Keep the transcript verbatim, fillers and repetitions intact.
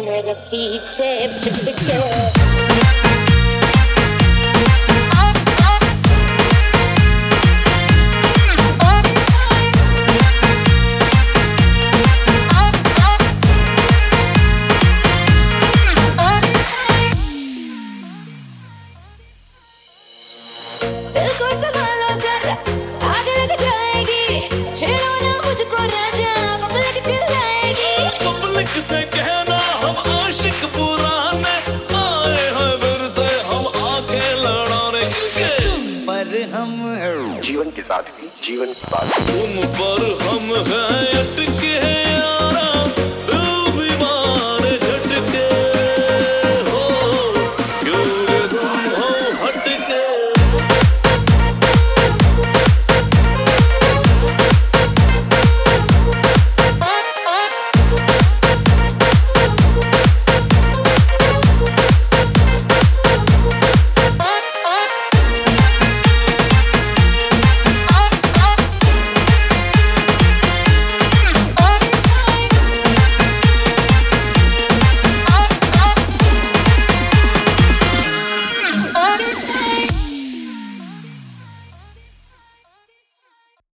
मेरे पीछे फिट के से कहना हम आशिक पुराने आए हैं फिर से हम आके लड़ाने इनके तुम पर हम हैं जीवन के साथ भी जीवन के बाद तुम पर हम हैं अटके हैं